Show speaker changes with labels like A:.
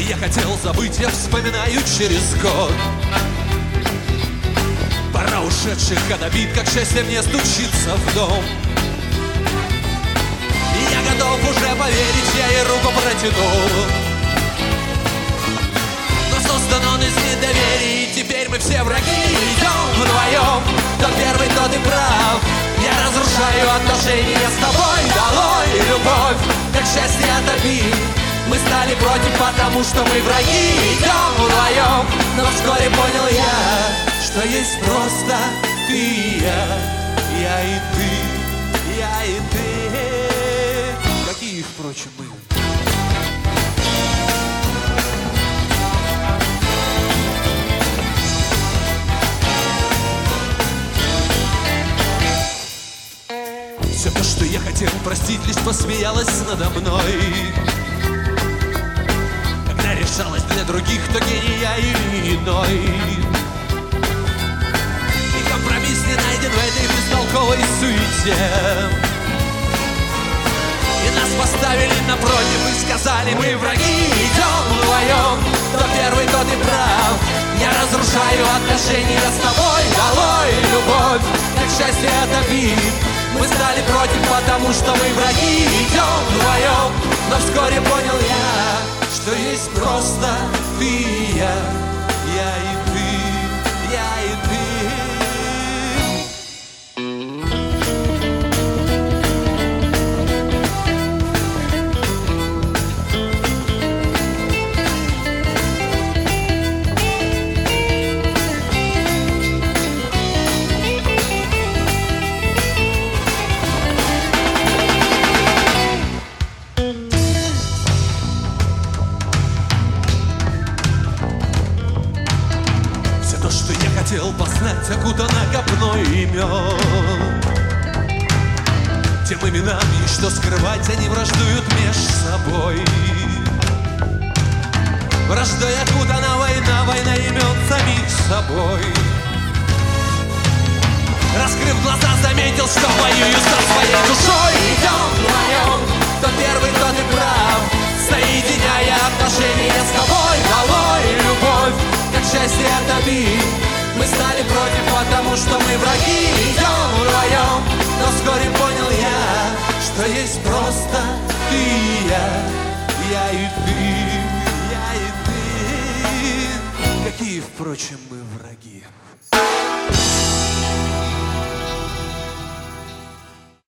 A: я хотел забыть, я вспоминаю через год. Пора ушедших от обид, как счастье мне стучится в дом. И я готов уже поверить, я ей руку протянул. Но создан он из недоверия, и теперь мы все враги. Идем вдвоем, кто первый, тот и прав. Я разрушаю отношения с тобой, долой любовь, как счастье от обид. Мы стали против, потому что мы враги. Идем вдвоем, но вскоре понял я, что есть просто ты и я и ты, я и ты. Какие, впрочем, мы. Все то, что я хотел простить, лишь посмеялась надо мной. Когда решалась для других, то гений я или иной. И компромисс не найден в этой бестолковой суете. И нас поставили напротив и сказали: мы враги. Идем вдвоем, кто первый, тот и прав. Я разрушаю отношения с тобой, долой любовь, как счастье от обид. Мы стали против, потому что мы враги. Идем вдвоем, но вскоре понял я, что есть просто ты и я и ты, я и ты. Хотел познать, окутано копной имен. Тем именам и что скрывать, они враждуют меж собой. Враждой окутана война, война имен самих собой. Раскрыв глаза, заметил, что воюю со своей душой. Идем вдвоем, кто первый, тот и прав, соединяя отношения с тобой. Долой любовь, как счастье от обид. Мы стали против, потому что мы враги. Идем вдвоем, но вскоре понял я, что есть просто ты и я и ты, я и ты. Какие, впрочем, мы враги.